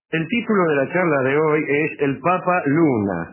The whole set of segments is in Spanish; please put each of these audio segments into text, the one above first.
El título de la charla de hoy es El Papa Luna,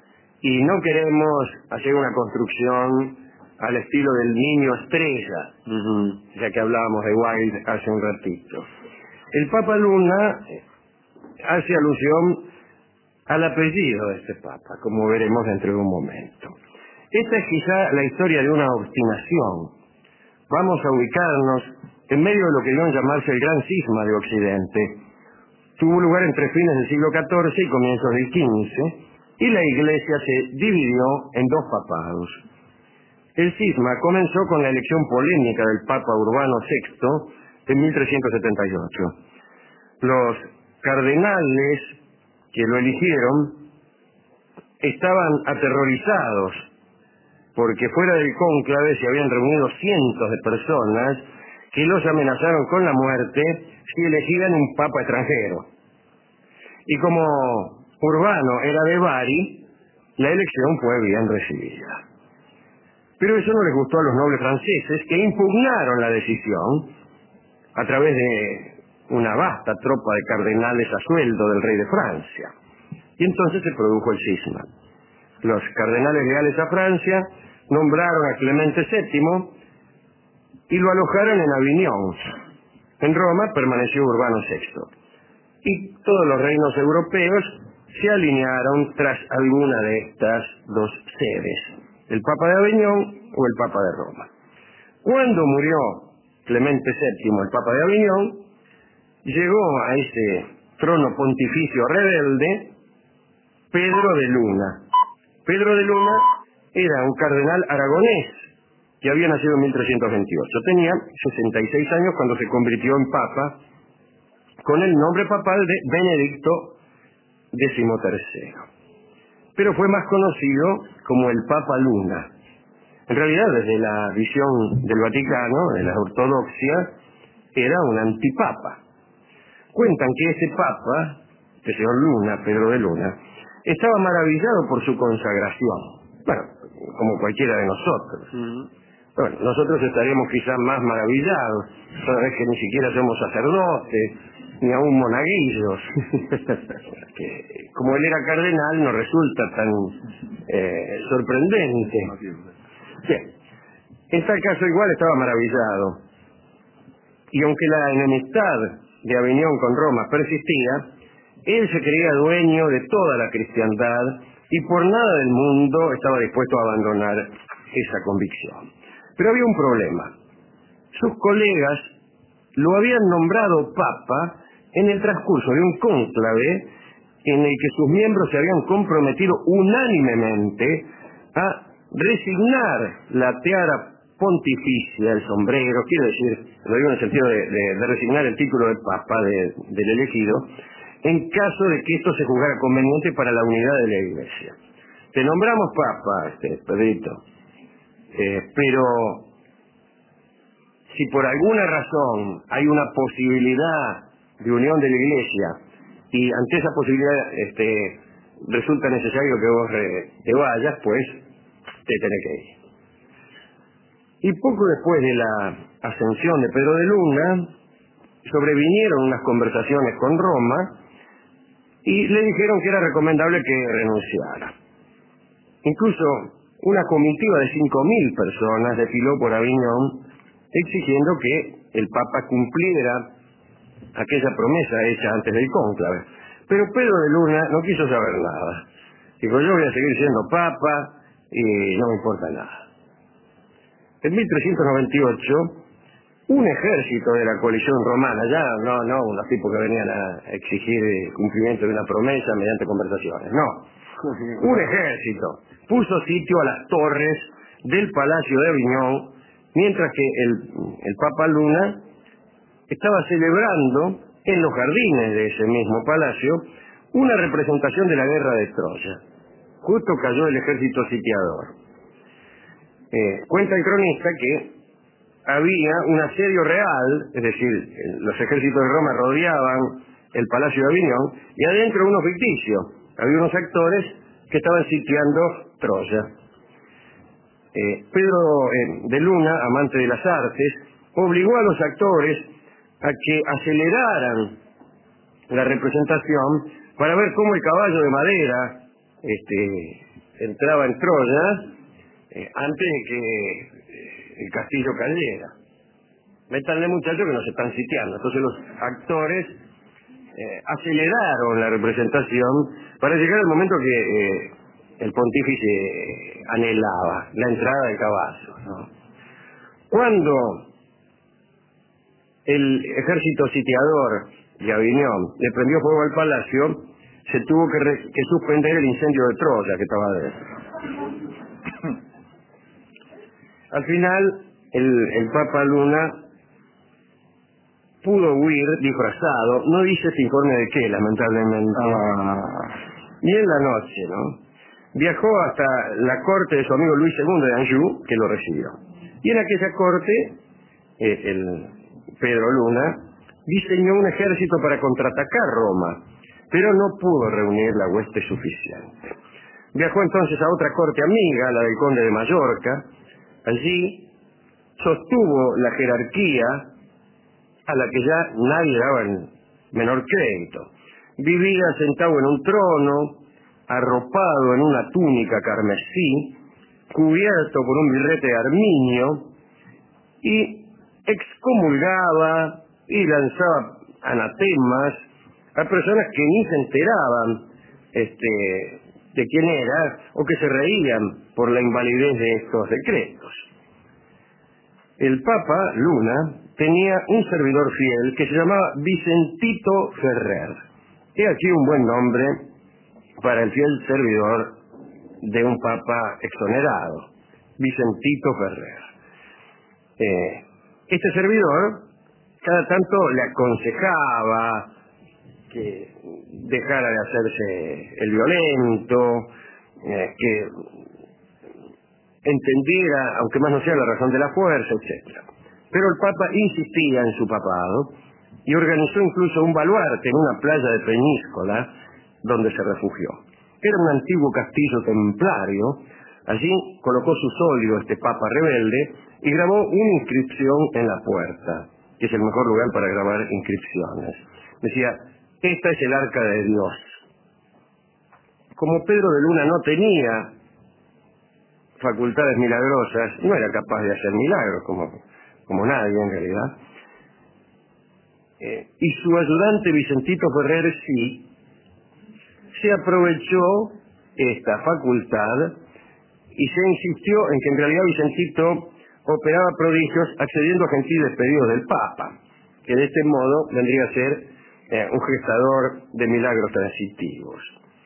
y no queremos hacer una construcción al estilo del niño estrella, ya que hablábamos de Wilde hace un ratito. El Papa Luna hace alusión al apellido de este Papa, como veremos dentro de un momento. Esta es quizá la historia de una obstinación. Vamos a ubicarnos en medio de lo que debe llamarse el gran cisma de Occidente. Tuvo lugar entre fines del siglo XIV y comienzos del XV, y la Iglesia se dividió en dos papados. El cisma comenzó con la elección polémica del Papa Urbano VI en 1378. Los cardenales que lo eligieron estaban aterrorizados porque fuera del cónclave se habían reunido cientos de personas que los amenazaron con la muerte si elegían un papa extranjero. Y como Urbano era de Bari, la elección fue bien recibida. Pero eso no les gustó a los nobles franceses, que impugnaron la decisión a través de una vasta tropa de cardenales a sueldo del rey de Francia. Y entonces se produjo el cisma. Los cardenales leales a Francia nombraron a Clemente VII y lo alojaron en Aviñón. En Roma permaneció Urbano VI. Y todos los reinos europeos se alinearon tras alguna de estas dos sedes, el Papa de Aviñón o el Papa de Roma. Cuando murió Clemente VII, el Papa de Aviñón, llegó a ese trono pontificio rebelde Pedro de Luna. Pedro de Luna era un cardenal aragonés que había nacido en 1328. Tenía 66 años cuando se convirtió en papa con el nombre papal de Benedicto XIII. Pero fue más conocido como el Papa Luna. En realidad, desde la visión del Vaticano, de la ortodoxia, era un antipapa. Cuentan que ese papa, el señor Luna, Pedro de Luna, estaba maravillado por su consagración. Bueno, como cualquiera de nosotros. Bueno, nosotros estaríamos quizás más maravillados, toda vez que ni siquiera somos sacerdotes, ni aún monaguillos. Que, como él era cardenal, no resulta tan sorprendente. Bien, en tal caso igual estaba maravillado. Y aunque la enemistad de Aviñón con Roma persistía, él se creía dueño de toda la cristiandad y por nada del mundo estaba dispuesto a abandonar esa convicción. Pero había un problema. Sus colegas lo habían nombrado papa en el transcurso de un cónclave en el que sus miembros se habían comprometido unánimemente a resignar la tiara pontificia, el sombrero, quiero decir, lo digo en el sentido de resignar el título de papa del elegido, en caso de que esto se juzgara conveniente para la unidad de la Iglesia. Te nombramos papa, Pedrito, pero si por alguna razón hay una posibilidad de unión de la Iglesia y ante esa posibilidad resulta necesario que vos te vayas, pues te tenés que ir. Y poco después de la ascensión de Pedro de Luna, sobrevinieron unas conversaciones con Roma y le dijeron que era recomendable que renunciara. Incluso una comitiva de 5.000 personas desfiló por Aviñón exigiendo que el Papa cumpliera aquella promesa hecha antes del cónclave. Pero Pedro de Luna no quiso saber nada. Dijo, yo voy a seguir siendo Papa y no me importa nada. En 1398, un ejército de la coalición romana, ya no unos tipos que venían a exigir el cumplimiento de una promesa mediante conversaciones, no. Un ejército puso sitio a las torres del Palacio de Aviñón, mientras que el Papa Luna estaba celebrando en los jardines de ese mismo palacio una representación de la guerra de Troya. Justo cayó el ejército sitiador. Cuenta el cronista que había un asedio real, es decir, los ejércitos de Roma rodeaban el Palacio de Aviñón y adentro uno ficticio. Había unos actores que estaban sitiando Troya. Pedro de Luna, amante de las artes, obligó a los actores a que aceleraran la representación para ver cómo el caballo de madera entraba en Troya antes de que el castillo cayera. Métanle, muchachos, que nos están sitiando. Entonces los actores aceleraron la representación para llegar al momento que el pontífice anhelaba, la entrada del caballo, ¿no? Cuando el ejército sitiador de Avignon le prendió fuego al palacio, se tuvo que suspender el incendio de Troya que estaba adentro. Al final, el Papa Luna pudo huir disfrazado, no dice este informe de qué, lamentablemente, ni en la noche, ¿no? Viajó hasta la corte de su amigo Luis II de Anjou, que lo recibió. Y en aquella corte, el Pedro Luna diseñó un ejército para contraatacar Roma, pero no pudo reunir la hueste suficiente. Viajó entonces a otra corte amiga, la del conde de Mallorca. Allí sostuvo la jerarquía a la que ya nadie daba el menor crédito. Vivía sentado en un trono, arropado en una túnica carmesí, cubierto por un birrete arminio, y excomulgaba y lanzaba anatemas a personas que ni se enteraban de quién era, o que se reían por la invalidez de estos decretos. El Papa Luna tenía un servidor fiel que se llamaba Vicentito Ferrer. He aquí un buen nombre para el fiel servidor de un papa exonerado, Vicentito Ferrer. Este servidor cada tanto le aconsejaba que dejara de hacerse el violento, que entendiera, aunque más no sea, la razón de la fuerza, etc. Pero el Papa insistía en su papado y organizó incluso un baluarte en una playa de Peñíscola donde se refugió. Era un antiguo castillo templario. Allí colocó su solio este Papa rebelde y grabó una inscripción en la puerta, que es el mejor lugar para grabar inscripciones. Decía: esta es el arca de Dios. Como Pedro de Luna no tenía facultades milagrosas, no era capaz de hacer milagros, como nadie en realidad, y su ayudante Vicentito Ferrer sí, se aprovechó esta facultad y se insistió en que en realidad Vicentito operaba prodigios accediendo a gentiles pedidos del Papa, que de este modo vendría a ser un gestador de milagros transitivos.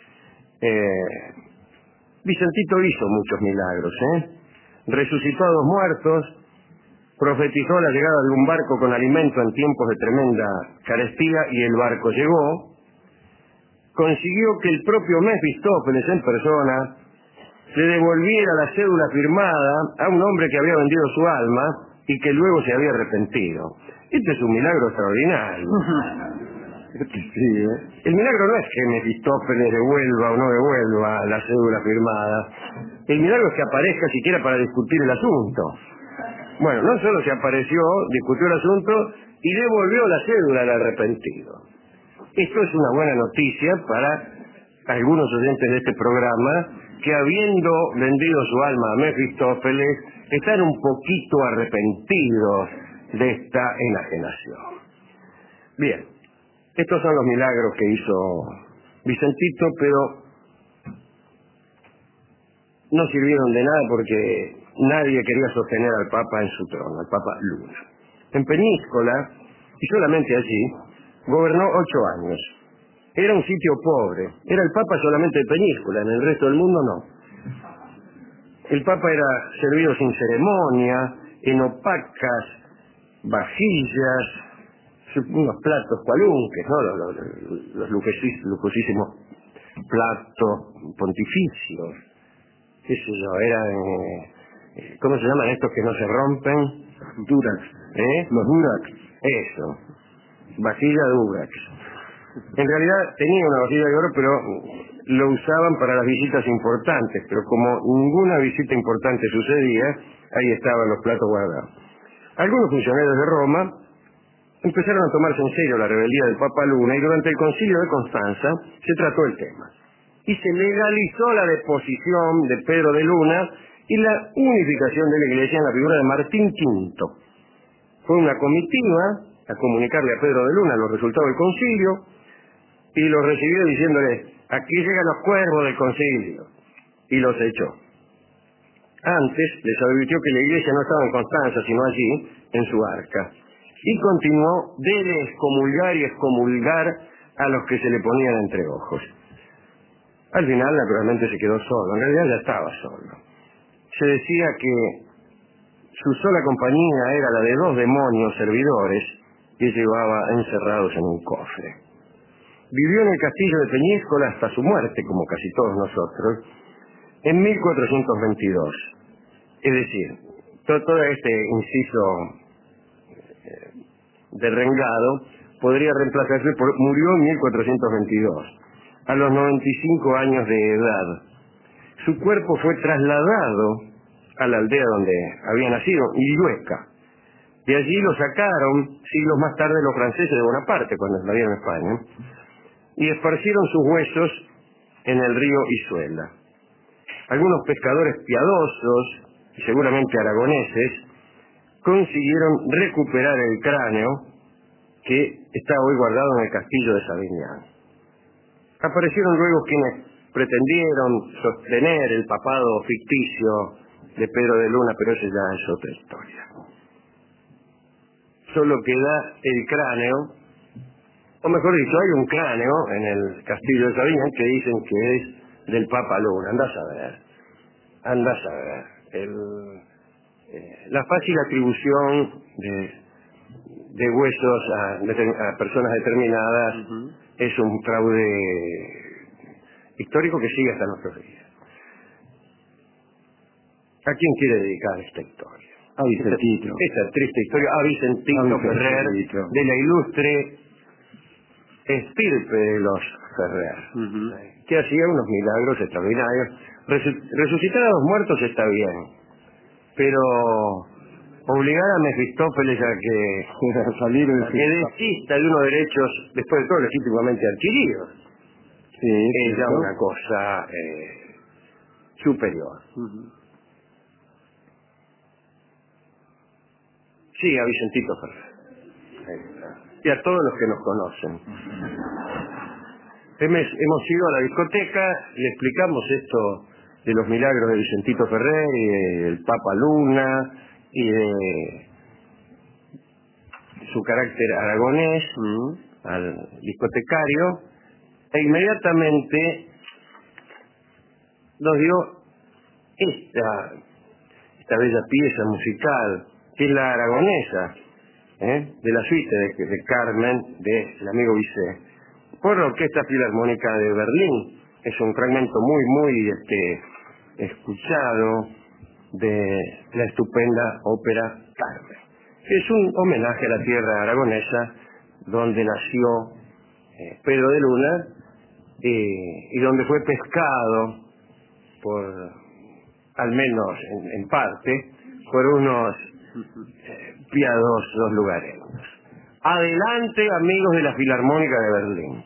Vicentito hizo muchos milagros, resucitó a 2 muertos, profetizó la llegada de un barco con alimento en tiempos de tremenda carestía y el barco llegó. Consiguió que el propio Mefistófeles en persona le devolviera la cédula firmada a un hombre que había vendido su alma y que luego se había arrepentido. Este es un milagro extraordinario. Sí, El milagro no es que Mefistófeles devuelva o no devuelva la cédula firmada. El milagro es que aparezca siquiera para discutir el asunto. Bueno, no solo se apareció, discutió el asunto y devolvió la cédula al arrepentido. Esto es una buena noticia para algunos oyentes de este programa que, habiendo vendido su alma a Mefistófeles, están un poquito arrepentidos de esta enajenación. Bien, estos son los milagros que hizo Vicentito, pero no sirvieron de nada porque nadie quería sostener al Papa en su trono, al Papa Luna. En Peñíscola, y solamente allí, gobernó 8 años. Era un sitio pobre. Era el Papa solamente de Peñíscola, en el resto del mundo no. El Papa era servido sin ceremonia, en opacas vajillas, unos platos cualunques, ¿no? Los lujosísimos platos pontificios. ¿Qué sé yo? Eran... ¿cómo se llaman estos que no se rompen? Durax. Los Durax. Eso. Vajilla Durax. En realidad tenía una vajilla de oro, pero lo usaban para las visitas importantes. Pero como ninguna visita importante sucedía, ahí estaban los platos guardados. Algunos funcionarios de Roma empezaron a tomarse en serio la rebeldía del Papa Luna y durante el Concilio de Constanza se trató el tema. Y se legalizó la deposición de Pedro de Luna y la unificación de la Iglesia en la figura de Martín V. Fue una comitiva a comunicarle a Pedro de Luna los resultados del concilio y los recibió diciéndole: aquí llegan los cuervos del concilio, y los echó. Antes les advirtió que la Iglesia no estaba en Constanza, sino allí, en su arca, y continuó de excomulgar y excomulgar a los que se le ponían entre ojos. Al final, naturalmente, se quedó solo. En realidad ya estaba solo. Se decía que su sola compañía era la de 2 demonios servidores que llevaba encerrados en un cofre. Vivió en el castillo de Peñíscola hasta su muerte, como casi todos nosotros, en 1422. Es decir, todo este inciso derrengado podría reemplazarse por: murió en 1422, a los 95 años de edad. Su cuerpo fue trasladado a la aldea donde había nacido, Illueca. De allí lo sacaron siglos más tarde los franceses de Bonaparte, cuando invadieron España, y esparcieron sus huesos en el río Isuela. Algunos pescadores piadosos, y seguramente aragoneses, consiguieron recuperar el cráneo que está hoy guardado en el castillo de Sabiñán. Aparecieron luego quienes pretendieron sostener el papado ficticio de Pedro de Luna, pero eso ya es otra historia. Solo queda el cráneo, o mejor dicho, hay un cráneo en el castillo de Sabiñán que dicen que es del Papa Luna. Andá a saber. La fácil atribución de huesos a personas determinadas es un fraude histórico que sigue hasta nuestros días. ¿A quién quiere dedicar esta historia? A Vicentito. Esta triste historia a Vicentito Ferrer, de la ilustre estirpe de los Ferrer, que hacía unos milagros extraordinarios. Resucitar a los muertos está bien, pero obligar a Mefistófeles a que desista de unos derechos, después de todo legítimamente adquiridos, es ya una cosa superior. Sí, a Vicentito Ferrer. Y a todos los que nos conocen. Hemos ido a la discoteca, le explicamos esto de los milagros de Vicentito Ferrer y del Papa Luna y de su carácter aragonés al discotecario, e inmediatamente nos dio esta bella pieza musical, que es la aragonesa, de la suite de Carmen, del amigo Bizet, por la Orquesta Filarmónica de Berlín. Es un fragmento muy escuchado de la estupenda ópera Carmen. Es un homenaje a la tierra aragonesa donde nació Pedro de Luna y donde fue pescado por, al menos en parte, por unos piadosos lugareños. Adelante, amigos de la Filarmónica de Berlín.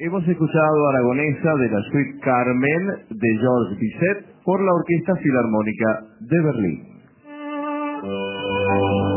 Hemos escuchado Aragonesa de la Suite Carmen de Georges Bizet por la Orquesta Filarmónica de Berlín.